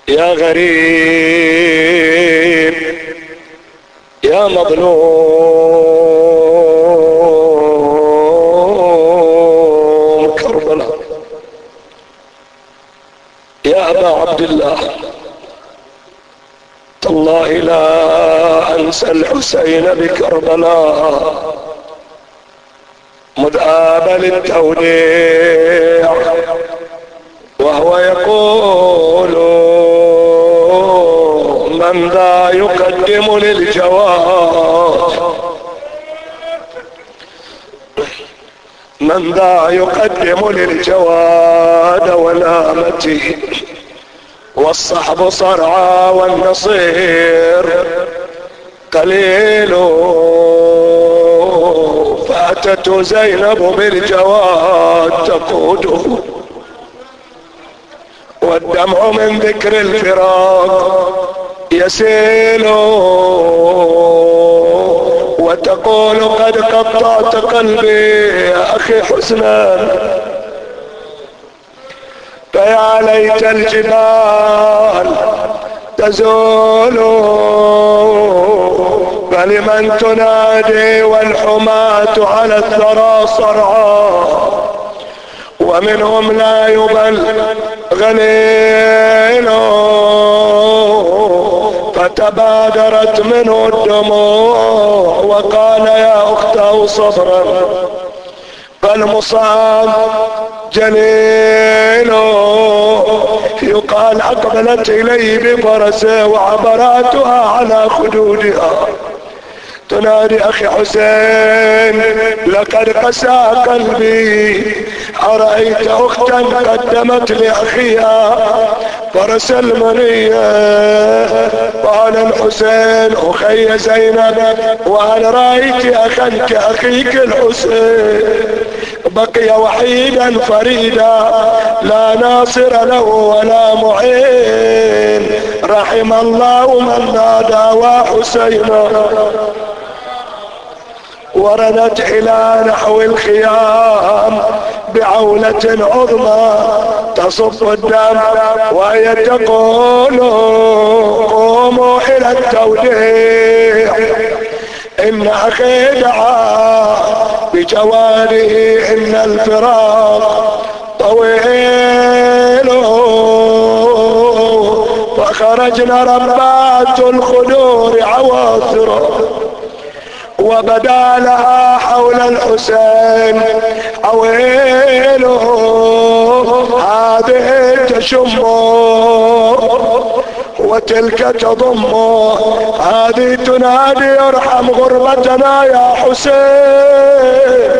يا غريب يا مظلوم كربلاء، يا أبا عبد الله، تالله لا أنسى الحسين بكربلاء مذ آبل التوديع وهو يقول من ذا يقدم للجواد، من ذا يقدم للجواد ونامته والصحب صرعى والنصير قليل. فأتت زينب بالجواد تقوده والدمع من ذكر الفراق يسيل وتقول قد قطعت قلبي يا أخي حسنا، فيا ليت الجبال تزول فلمن تنادي والحماة على الثرى صرعى ومنهم لا يبل غليل. فتبادرت منه الدموع وقال يا أخته صبرا فالمصاب جليل. يقال أقبلت إليه بفرسه وعبراتها على خدودها تنادي أخي حسين لقد قسى قلبي أرأيت أختا قدمت لأخيها فرس المنية. قال الحسين أخي زينب وهل رأيت أخا كأخيك الحسين بقي وحيدا فريدا لا ناصر له ولا معين رحم الله من نادى وحسينا. وردت إلى نحو الخيام بعولة عظمى تصف الدم وهي تقول قوموا إلى التوديع إن أخي دعا بجواره إن الفراق طويل. فخرجنا ربات الخدور عواصر وبدا لها حول الحسين عويله هذه تشم وتلك تضم هذه تنادي ارحم غربتنا يا حسين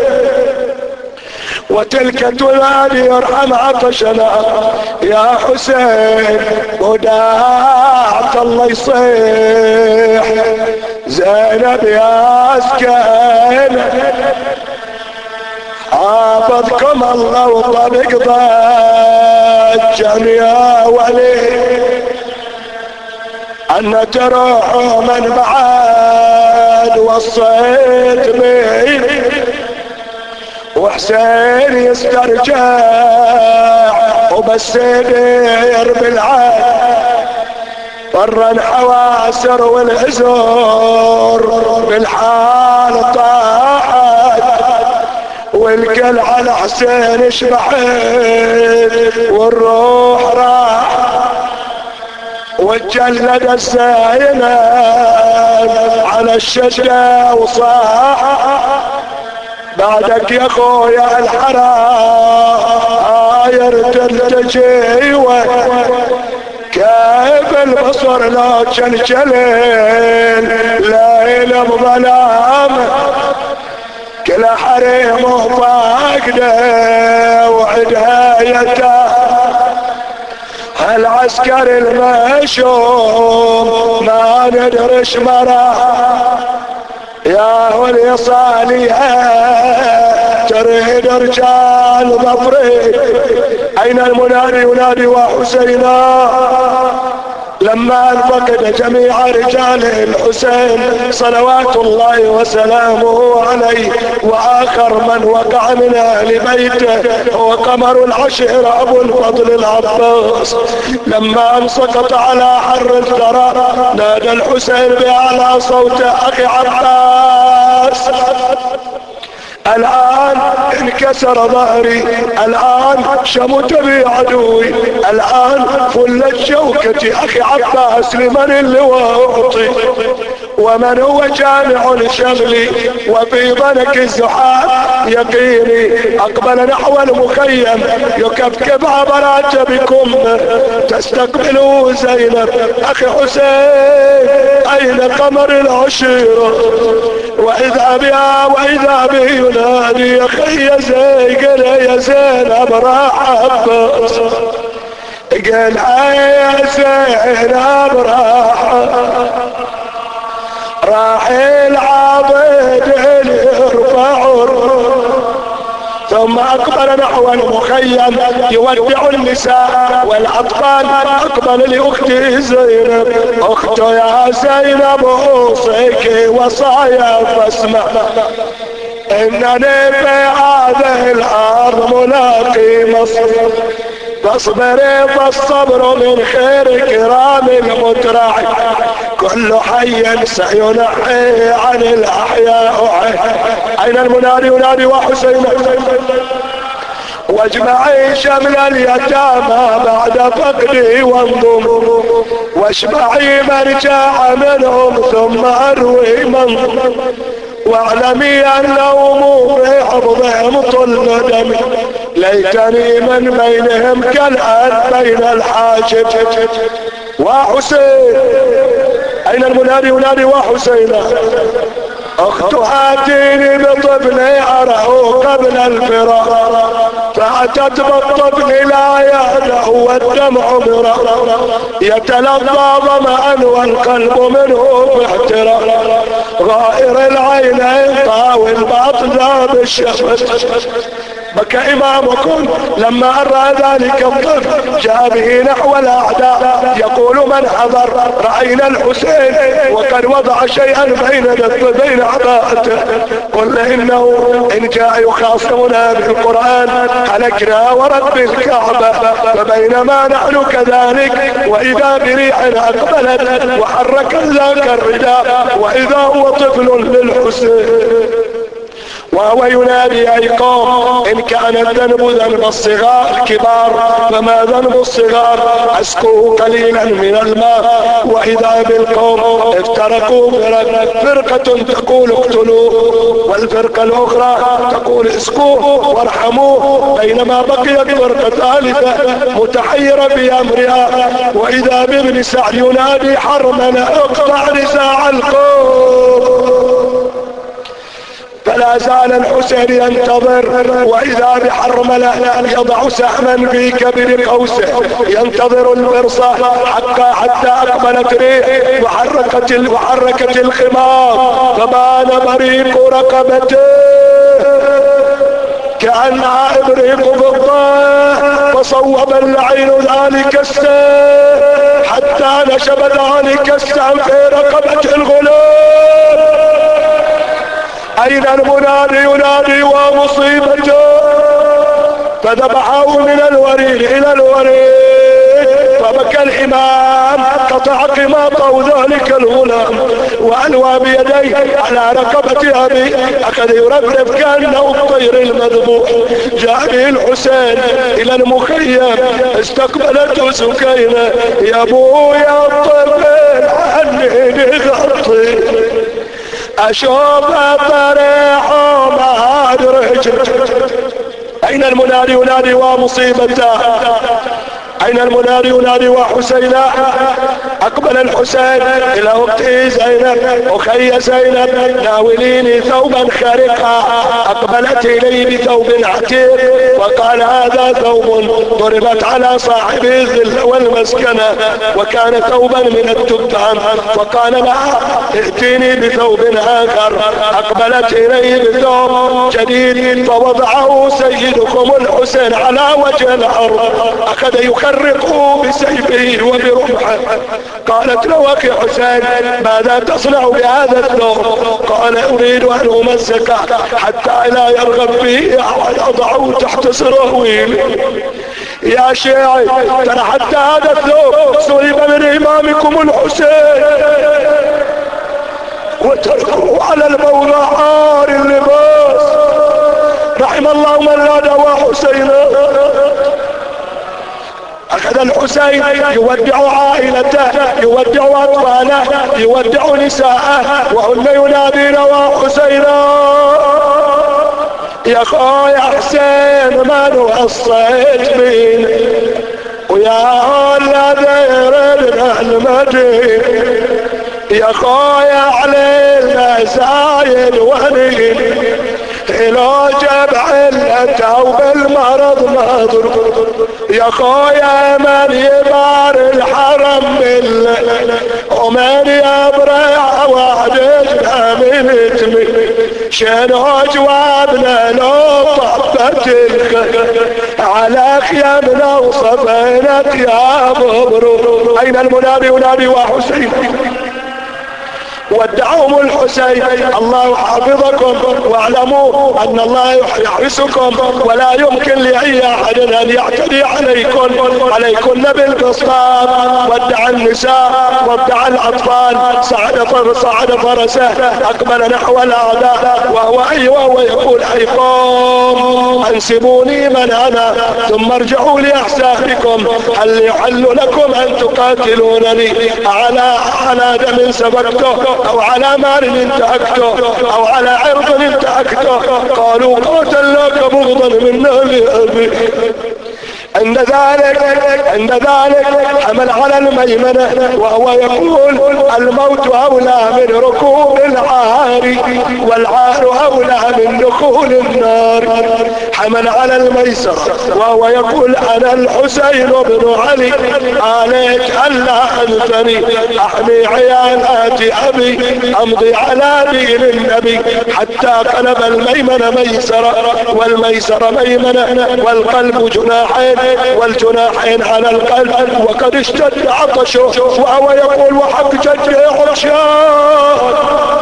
وتلك تنادي ارحم عطشنا يا حسين. وداعت الله يصيح زينب يا اسكن حافظكم الله وطبق ضجا يا ولي أن تروحوا من بعد وصيت بي وحسين يسترجع وبس يدير بالعاد فرا حواسر والعزور بالحال طاحت والقل على حسين شبحت والروح راح والجلد الساينة على الشجرة وصاح بعدك يا خويا الحراير تلتجي كيف البصر لا جلجلين ليل بظلام كل حريمه فاقده وعدايته العسكر المشوم ما ندرش مرة يا ولي صالحة تريد رجال ظفري أين المنادي ينادي وحسينا لما فقد جميع رجال الحسين صلوات الله وسلامه عليه. واخر من وقع من اهل بيته هو قمر العشيرة ابو الفضل العباس. لما انسقط على حر الثرى نادى الحسين باعلى صوته: اخي عباس، الآن انكسر ظهري، الآن شمت بي عدوي، الآن فلت شوكتي. أخي عباس، لمن اللواء أعطي؟ ومن هو جامع شغلي وفي ضنك الزحام يقيني؟ أقبل نحو المخيم يكبكب عبرات بكم تستقبله زينب. أخي حسين، أين قمر العشيرة؟ وإذا بها وإذا به ينادي: يا خي يا زين، يا زينب راح عباس، قال يا زينب راح العبد يرفع. ثم اقبل نحو المخيم يودع النساء والاطفال. اقبل لاختي زينب: اخت يا زينب، اوصيك وصايا فاسمع، انني في هذه الارض ملاقي مصر، فاصبري فالصبر من خير كرام المترع، كل حي سينحي عن الاحياء. اين المنادي؟ ينادي: وحسين، واجمعي شمل اليتامى بعد فقدي وانضم، واشبعي من جاع منهم ثم اروي من، واعلمي انهم في حفظهم طل دمي، ليتني من بينهم كالان بين الحاجب. وحسين، اين المنادي؟ ينادي: وحسين، اخت هاتيني بطفلي اراه قبل الفراق، فاتت بالطفل لا يهدأ والدمع مرق، يتلظى ظمأ والقلب منه باحتراق، غائر العينين طاوي البطن بالشفت. بكى امامكم لما ارى ذلك الطفل، جاء به نحو الاعداء يقول: من حضر؟ راينا الحسين وقد وضع شيئا بين عباءته، قلنا انه ان جاء يخاصمنا بالقران هلكنا ورب الكعبه. فبينما نحن كذلك واذا بريح اقبلت وحركت ذاك الرداء واذا هو طفل للحسين وهو ينادي: اي قوم، ان كان الذنب ذنب الصغار الكبار فما ذنب الصغار؟ اسقوا قليلا من الماء. واذا بالقوم افترقوا فرقة تقول اقتلوه والفرقة الاخرى تقول اسقوه وارحموه، بينما بقيت فرقة ثالثة متحيرة بامرها. واذا بابن سعد ينادي: حرمنا اقطع نزاع القوم. فلا زال الحسين ينتظر، واذا بحرملة يضع سهما في كبد قوسه ينتظر الفرصة حتى اقبلت ريح وحركت الخمار، فبان بريق رقبته كأنها ابريق فضة، فصوب اللعين ذلك السهم حتى نشب ذلك السهم في رقبة الغلام. اين المنادي؟ ينادي: ومصيبته، فذبحه من الوريد الى الوريد، فبكى الامام قطع قماطه ذلك الغلام والوى بيديه على رقبة ابي، اخذ يرفرف كانه الطير المذبوح. جاء به الحسين الى المخيم، استقبلته سكينة: يا ابويا الطفل عني غطي، اشوف طريح وما ادرج. اين المنادي؟ ينادي: ومصيبته. اين المنادي؟ ينادي: وحسينا. اقبل الحسين الى اختي زينب: اخي زينب، ناوليني ثوبا خارقا. اقبلت الي بثوب عتيق وقال: هذا ثوب ضربت على صاحبه الذل والمسكنة وكان ثوبا من التبان. فقال لها: ائتيني بثوب اخر. اقبلت الي بثوب جديد فوضعه سيدكم الحسين على وجه الارض، اخذ يخرقه بسيفه وبرمحه قالت له اخي حسين ماذا تصنع بهذا الثوب؟ قال اريد ان امسكه حتى لا يرغب فيه احد، اضعه تحت سراويلي. يا شيعي ترى حتى هذا الثوب سلب من امامكم الحسين وتركوه على الموضع عار اللباس. رحم الله من لا دواء حسينا. اخذ الحسين يودع عائلته، يودع اطفاله، يودع نساءه، وهن ينادين وحسينا يا خويا حسين ما نوصيت مين ويا الذي يردنا المدين، يا خويا علينا زايد ونين، لو جاب علته وبالمرض مضر، يا خويا من يبار الحرم ومن يبرع وعدتنا من تمي، شنو جوابنا لو طبتلك على خيامنا وصفينك يا مبروك. اين المنادي؟ ينادي وحسين. ودعهم الحسين الله حافظكم واعلموا ان الله يحرسكم ولا يمكن لاي احد ان يعتدي عليكن بالقسطاس. ودع النساء ودع الاطفال، صعد فرسه اقبل نحو الاعداء وهو يقول اي قوم انسبوني من انا ثم ارجعوا لاحسابكم، هل يحل لكم ان تقاتلونني على دم سفكته او على مال انتهكته او على عرض انتهكته؟ قالوا قاتلناك بغضا منا لأبي. عند ذلك حمل على الميمنة وهو يقول الموت اولى من ركوب العار والعار اولى من دخول النار. حمل على الميسر وهو يقول انا الحسين بن علي، عليك الا انتني احمي عيالات ابي امضي على دين النبي. حتى قلب الميمنة ميسرة والميسر ميمنة والقلب جناحين والجناحين على القلب، وقد اشتد عطشه وهو يقول وحق جدي عطشان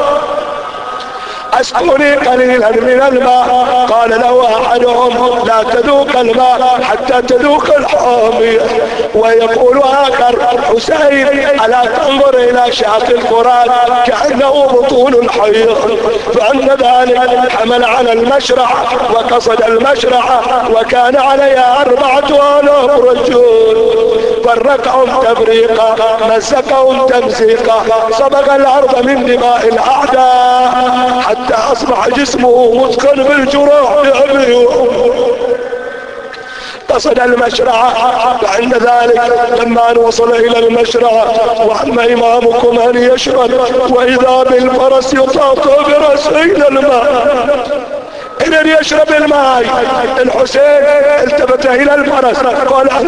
اسقني قليلا من الماء. قال له احدهم لا تذوق الماء حتى تذوق الحامية. ويقول اخر حسين الا تنظر الى شاط الفرات كانه بطون الحيض. فعند ذلك حمل على المشرعة وقصد المشرعة وكان عليها 4000 رجل، فرقهم تفريقا مزقهم تمزيقا، صبغ الارض من دماء الاعداء حتى اصبح جسمه مثقل بالجروح بأبي وأمه. قصد المشرعة. فعند ذلك لما وصل الى المشرعة وهم امامكم ان يشرب واذا بالفرس يطاط برأسين الماء. إذن يشرب الماء. الحسين التفت الى الفرس قال انا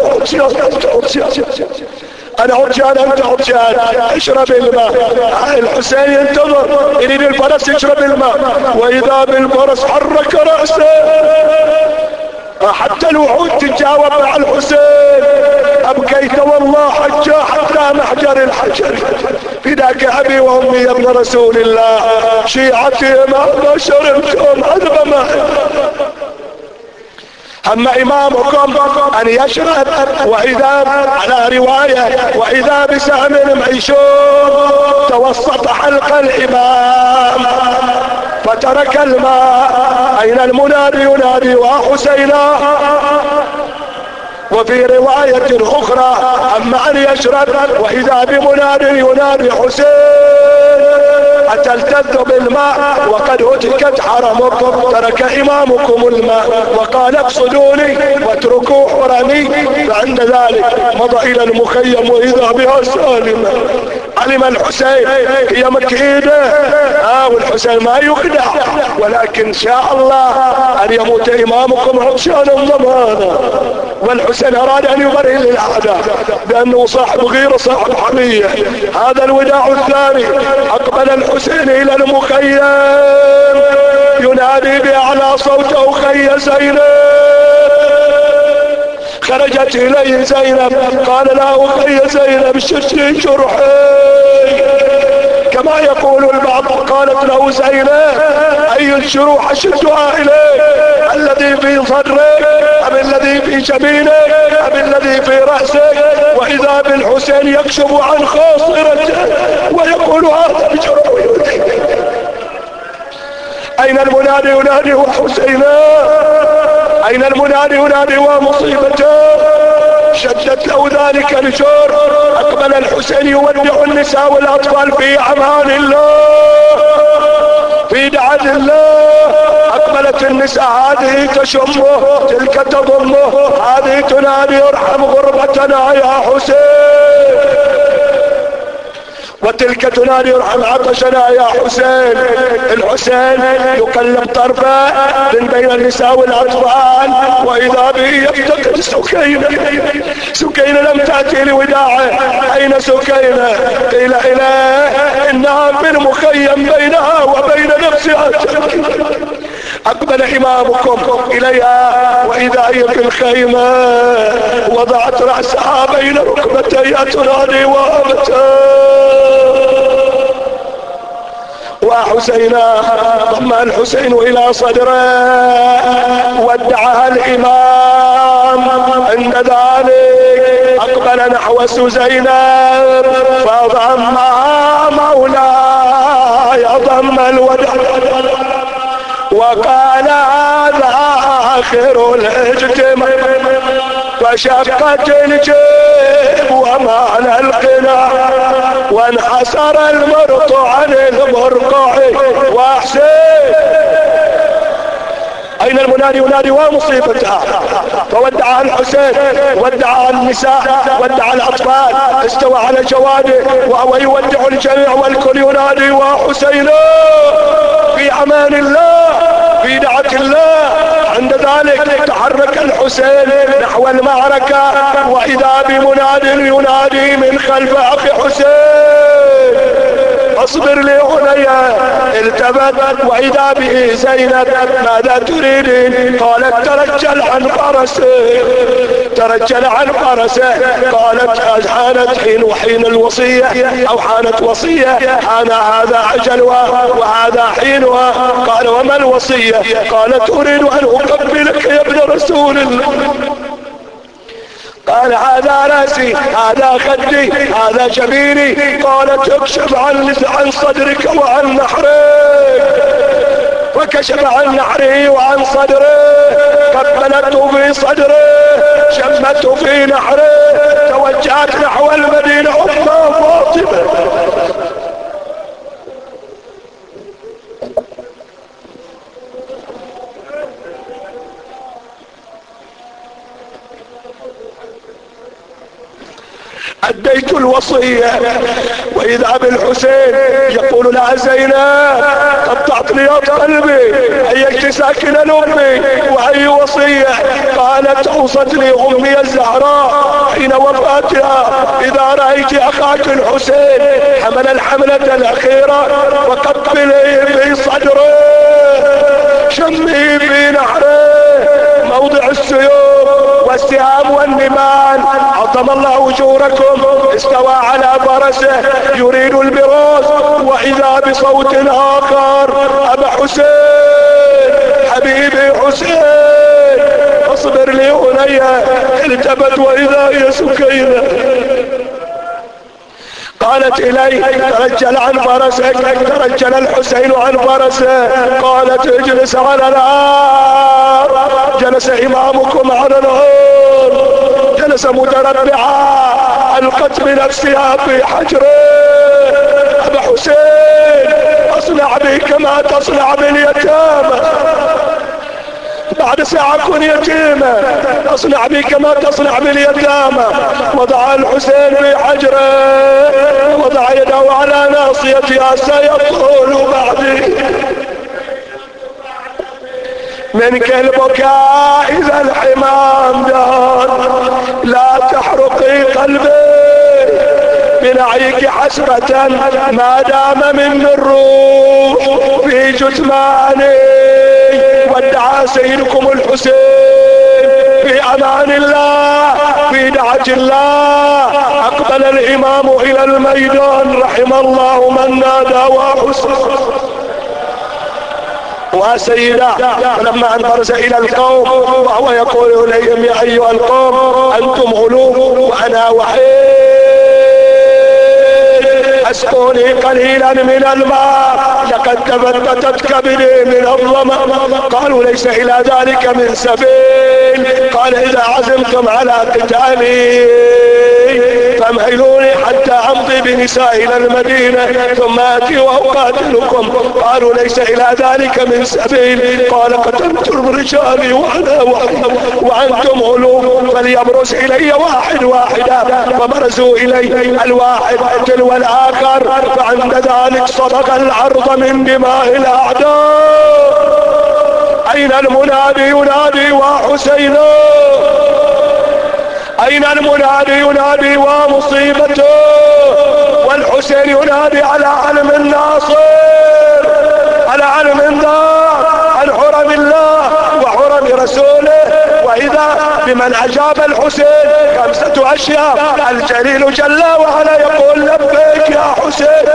عطشان انت عطشان اشرب الماء. الحسين ينتظر يريد الفرس يشرب الماء واذا بالفرس حرك رأسه حتى الوحود تتجاوب مع الحسين. ابكيت والله حجا حتى محجر الحجر، فداك ابي وامي يا ابن رسول الله، شيعتي ما شربتم عذب ماء. اما امامكم ان يشرب واذا على رواية واذا بسهم ميشوم توسط حلق الامام فترك الماء. اين المنادي؟ ينادي وحسينا. وفي رواية اخرى اما ان يشرب واذا بمناد ينادي حسين اتلتذ بالماء وقد هتكت حرمكم، ترك امامكم الماء وقال اقصدوني واتركوا حرمي. فعند ذلك مضى الى المخيم واذا بها سالمة. علم الحسين هي مكيدة والحسين ما يخدع، ولكن شاء الله ان يموت امامكم عطشانا ضمانا. والحسين اراد ان يبرئ للاعداء بانه صاحب غيرة صاحب حمية. هذا الوداع الثاني. اقبل الحسين الى المخيم ينادي باعلى صوته خي زينب خرجت اليه زينب قال لا اخي زينب شدي جرحي كما يقول البعض. قالت له زينب اي الجروح اشدها اليك؟ الذي في صدرك ام الذي في جبينك ام الذي في رأسك؟ واذا بالحسين يكشف عن خاصرته ويقول هذا بجروح. اين المنادي ينادي وحسينا؟ اين المنادي ينادي ومصيبته؟ شدت له ذلك الجور. اقبل الحسين يودع النساء والاطفال في امان الله في دعاء الله. اقبلت النساء هذه تشمه تلك تضمه هذه تنادي ارحم غربتنا يا حسين وتلك تنادي ارحم عطشنا يا حسين. الحسين يقلب طرفه من بين النساء والاطفال واذا به يفتقد سكينة. سكينة لم تأتي لوداعه. اين سكينة؟ قيل اله انها في المخيم بينها وبين نفسها. اقبل امامكم اليها واذا هي في الخيمة وضعت رأسها بين ركبتيها تنادي وابتها وحسينا. ضم الحسين الى صدره ودعها الامام. عند ذلك اقبل نحو زينب فضمها مولاي ضم الودع وقال هذا اخر الاجتماع. فشقت الجيب ومال القناع وانحسر المرط عن المرقع وحسين. اين المنادي ينادي ومصيبتها. فودع الحسين ودع النساء ودع الاطفال استوى على جواده وهو يودع الجميع والكل ينادي وحسين في امان الله في دعة الله. عند ذلك تحرك الحسين نحو المعركة واذا بمناد ينادي من خلف اخي حسين اصبر لي هنيا. التفت واذا به زينب ماذا تريدين؟ قالت ترجل عن فرسه. ترجل عن فرسه. قالت حانت حين الوصية او حانت وصية حان هذا اجلها وهذا حينها. قال وما الوصية؟ قالت اريد ان اقبلك يا ابن رسول الله. قال هذا راسي هذا خدي هذا جبيني. قالت اكشف عن صدرك وعن نحرك. فكشف عن نحره وعن صدره. قبلته في صدره شمته في نحره. توجهت نحو المدينة أم فاطمة. أديت الوصية وإذا بالحسين يقول لها زينب قطعت لياط قلبي هيك ساكنة أمي وهي وصية. قالت أوصت لي أمي الزهراء حين وفاتها إذا رأيت أخاك الحسين حمل الحملة الأخيرة وقبلي في صدره شمي في نحره موضع السيوف والسهام والنمال. عظم الله اجوركم. استوى على فرسه يريد البراز واذا بصوت اخر ابا حسين حبيبي حسين اصبر لي هنيا. التفت واذا هي سكينة. قالت الي ترجل عن فرسك. ترجل الحسين عن فرسه. قالت اجلس على النار. جلس امامكم على النار. جلس متربعا القت بنفسها في حجره. ابا حسين اصنع بي كما تصنع باليتامى. بعد ساعة كن يتيمة. اصنع بي كما تصنع باليتامى. وضع الحسين في حجره وضع يده على ناصيتها سيطول بعدي منك البكاء اذا الحمام دار. لا تحرقي قلبي بنعيك حسرة ما دام من الروح في جثماني. ودعا سيدكم الحسين في امان الله في دعة الله. اقبل الامام الى الميدان رحم الله من نادى وحسن وسيدا. فلما ان برز الى القوم وهو يقول اليهم يا ايها القوم انتم غلوب وانا وحيد اسقوني قليلا من الماء لقد تفتتت كبدي من الظمأ. قالوا ليس الى ذلك من سبيل. قال اذا عزمتم على قتالي فامهلوني حتى امضي بنساء الى المدينة ثم اتي واقاتلكم. قالوا ليس الى ذلك من سبيل. قال قتلتم رجالي وانا وانتم غلوب فليبرز الي واحد واحدا. فبرزوا الي الواحد تلو الاخر فعند ذلك صدق العرض من دماء الاعداء. اين المنادي ينادي وحسينا؟ اين المنادي ينادي ومصيبته؟ والحسين ينادي على علم الناصر على علم النار عن حرم الله وحرم رسوله. واذا بمن اجاب الحسين 5 اشياء. الجليل جل وعلا يقول لبيك يا حسين.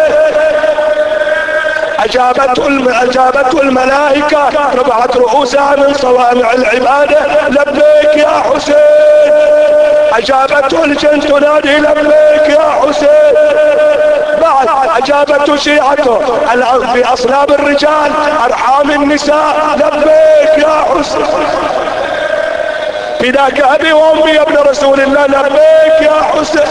اجابته الملائكة رفعت رؤوسها من صوامع العبادة لبيك يا حسين. اجابته الجن تنادي لبيك يا حسين. بعد اجابته شيعته في اصلاب الرجال ارحام النساء لبيك يا حسين. فداك ابي وامي يا ابن رسول الله لبيك يا حسين.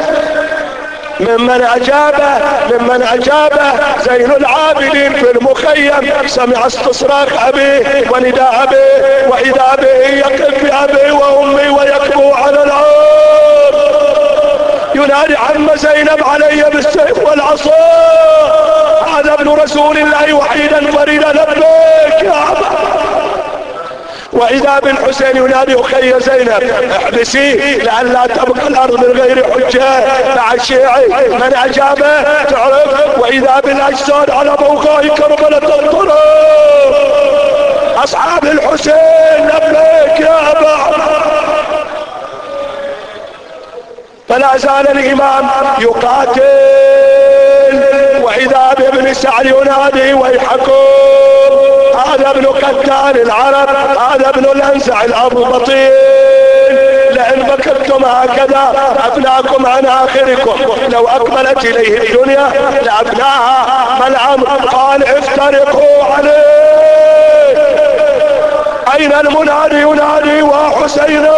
ممن اجابه زين العابدين في المخيم سمع استصراخ ابيه ونداء ابيه واذا به يقف بابي وامي ويكبو على الارض ينادي عم زينب علي بالسيف والعصا. هذا ابن رسول الله وحيدا فريدا لبيك يا ابا. واذا بالحسين ينادي اخي زينب احبسي لئلا تبقى الارض من غير حجه. مع الشيعي من اجابه تعرف. واذا بالاجساد على بوقاء كربلة الطرق اصحاب الحسين لبيك يا ابا. فلا زال الامام يقاتل. واذا بابن سعد ينادي ويحكم هذا ابن قتال العرب هذا ابن الانزع الابطين. لئن بكتم هكذا افناكم عن اخركم. لو اقبلت اليه الدنيا لابناها. ما الامر؟ قال افترقوا عليه. اين المنادي ينادي وحسينا؟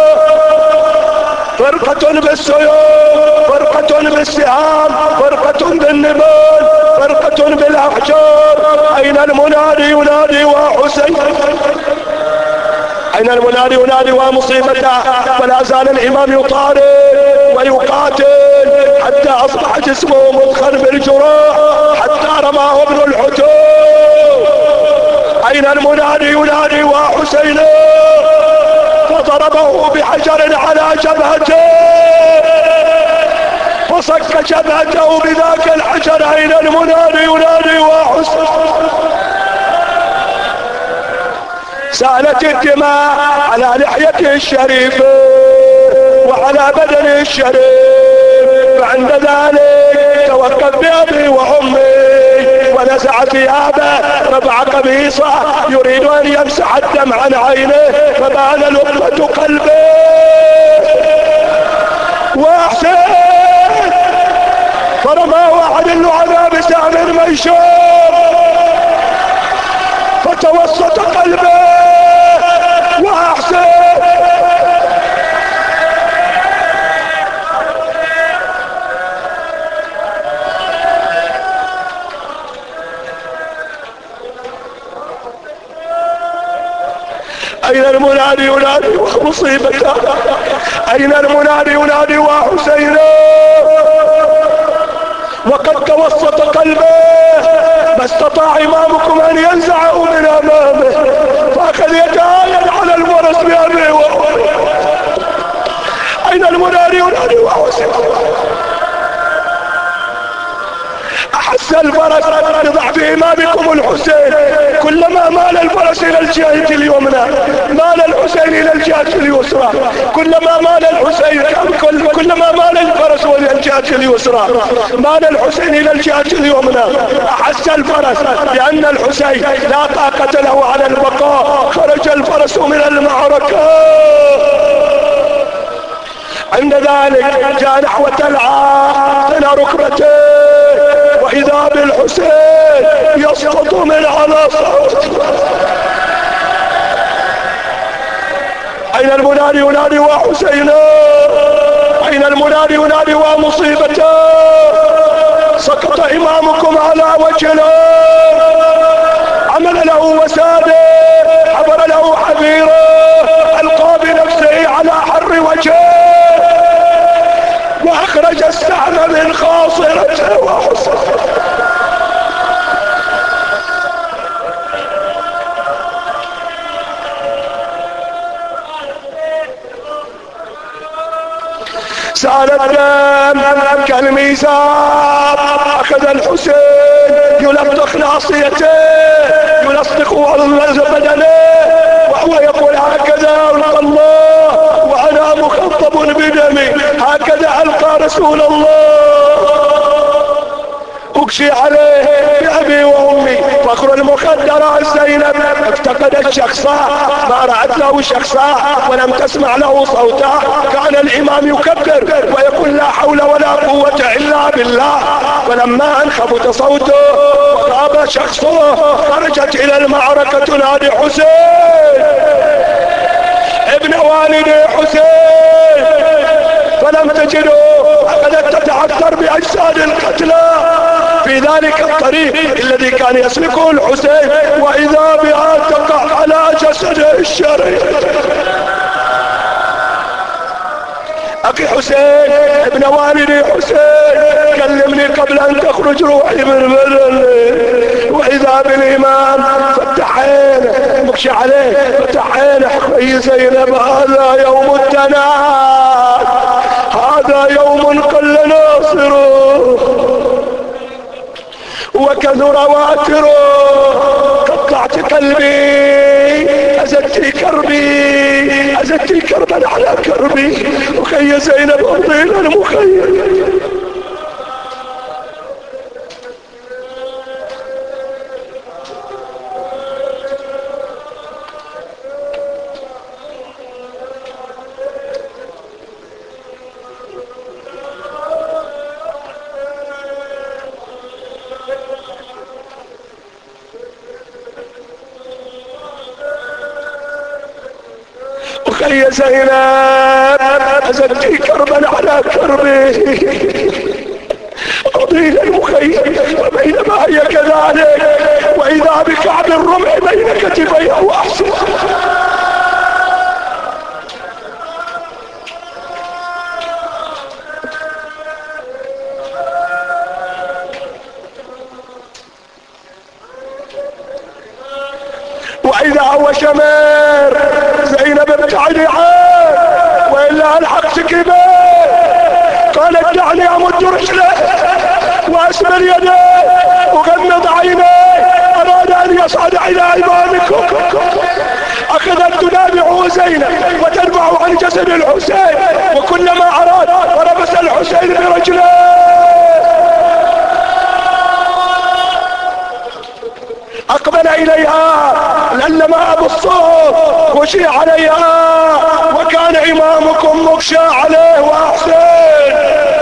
فرقة بالسيوف فرقة بالسهام فرقة بالنبال فرقة بالاحجار. اين المنادي ينادي وحسين؟ اين المنادي ينادي ومصيبته؟ ولا زال الامام يطارد ويقاتل حتى اصبح جسمه مدخل بالجراح حتى رماه ابن الحتوم. اين المنادي ينادي وحسين؟ فضربه بحجر على جبهته فصك جبهته بذاك الحجر. اين المنادي ينادي وحسين؟ سالت الدماء على لحيته الشريفة وعلى بدنه الشريف. فعند ذلك توقف بأبي وأمي ونزع ثيابه رفع قميصه يريد أن يمسح الدم عن عينه فبان لقمة قلبه. وحسين فرماه أحد اللعنى بسهم ميشور فتوسط قلبه. وحسين اين المنادي ينادي ومصيبته؟ اين المنادي ينادي وحسين؟ وقد توسط قلبه ما استطاع امامكم ان ينزعه من امامه فاخذ يتآيد على الفرس بأبيه وأمه. اين المنادي ينادي وحسين؟ احس الفرس لضعف إمامكم الحسين. كلما مال الفرس إلى الجهة اليمنى مال الحسين إلى الجهة اليسرى، كلما مال الحسين كلما مال الفرس إلى الجهة اليسرى مال الحسين إلى الجهة اليمنى. أحس الفرس بأن الحسين لا طاقة له على البقاء، خرج الفرس من المعركة. عند ذلك جاء نحو تلعى ركبته وإذا بالحسين يسقط من على صوت. أين المنادي ينادي وحسينا، أين المنادي ينادي ومصيبته. سقط إمامكم على وجهه، عمل له وساده، حفر له حفيره، ألقى بنفسه على حر وجهه واخرج السهم من خاصرته وحسن. سال الدم كالميزاب، اخذ الحسين يلطخ ناصيته يلصق بدنه وهو يقول هكذا القى الله وانا مخطب بدمي، هكذا القى رسول الله. اكشي عليه بأبي وامي فخر المخدرات زينب افتقدت شخصا، ما رأت له شخصا ولم تسمع له صوتا. كان الامام يكبر ويقول لا حول ولا قوة الا بالله، ولما انخفت صوته وغاب شخصه خرجت الى المعركة تنادي حسين ابن والدي حسين، فلم تجده. اخذت تتعثر باجساد القتلى في ذلك الطريق الذي كان يسلكه الحسين، واذا بها تقع على جسده الشريف. اخي حسين ابن والدي حسين، كلمني قبل ان تخرج روحي من بدني. واذا بالامام فتح عينه مكشي عليه، فتح عينه يا زينب هذا يوم التناد، هذا يوم قل ناصره وكثر واتره. قطعت قلبي ازدت كربي، ازدت كربا على كربي. وخي زينب اطيل المخيم. يا زينب أزدتي كربا على كربي. أطيل المخيم وبينما هي كذلك وإذا بكعب الرمح بين كتفيها وأحسن. وإذا هو شمر زينب ابتعدي عنه وإلا ألحقتك به. قالت دعني أمد رجله وأسبل يديه وغمض عينيه، أراد أن يصعد إلى إمامكم. أخذت تنابع زينب وترفع عن جسد الحسين، وكلما أراد وربس الحسين برجله. أقبل إليها لما أبو الصوت وشي عليها، وكان إمامكم مغشى عليه وأحسن.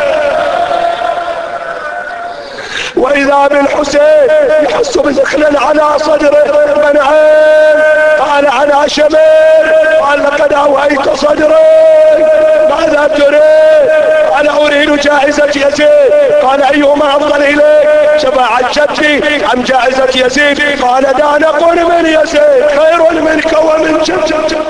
وإذا بالحسين يحس بثقل على صدره من عين. قال أنا شمير، قال لقد أوهيت صدري، ماذا تريد؟ قال أريد جائزة يزيد. قال أيهما أفضل إليك، شفاعة جدي أم جائزة يزيد؟ قال دانق من يزيد خير منك ومن جد.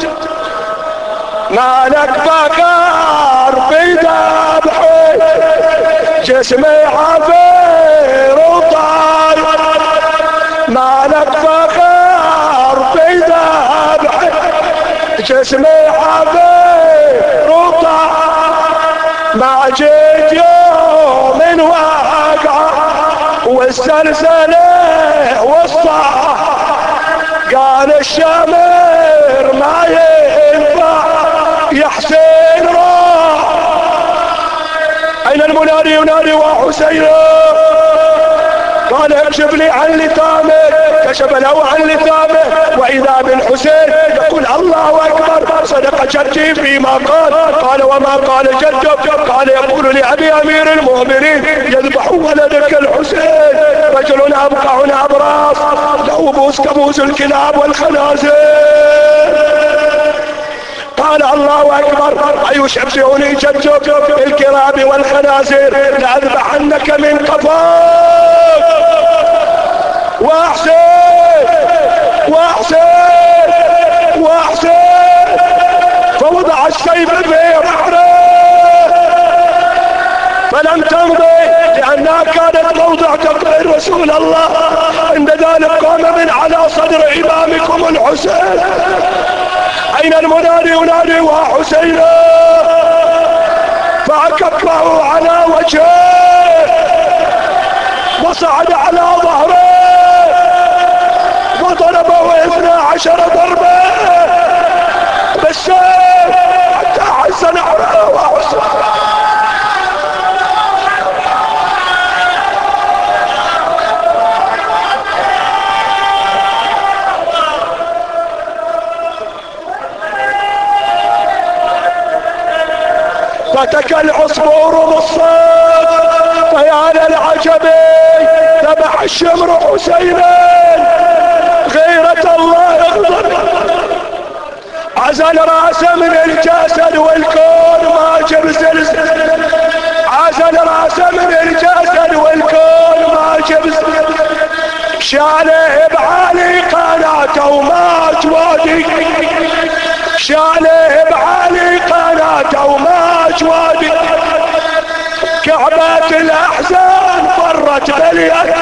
مالك فقر في ذبحي جسمي عفير وطاير، مالك فقر في ذبحي جسمي عفير وطاير. ما جيت يوم واقع والزلزلة والصاح. قال الشامر ما ينفع يا حسين راح. اين المنادي ينادي وحسين؟ قال اكشف لي عن لثامه. كشف له عن لثامه واذا بالحسين يقول الله اكبر صدق جدي فيما قال. قال وما قال جدك؟ قال يقول لابي امير المؤمنين يذبح ولدك الحسين رجل ابقع ابراس له بوس كبوس الكلاب والخنازير. قال الله اكبر ايشبهني جدك بالكلاب والخنازير لاذبحنك من قفاك. وحسين وحسين وحسين. فوضع السيف في رحله فلم تمضي لانها كانت موضع تقرير رسول الله. عند ذلك قام من على صدر امامكم الحسين. اين المنادي ينادي وحسين؟ فكبه على وجهه وصعد على ظهره وضربه 12 ضربة بالسيف حتى حس نحره وحسين. فتك العصفور بالصوت فيا للعجب ذبح الشمر حسينا غيرة الله يغضب. عزل راسه من الجسد والكون ما جب زلزل. عزل راسه من الجسد والكون ما جب زلزل. شاله بعالي قناته وما جوادي. شاله بعالي قناته وما جوادي. كعبة الاحزان فرت باليد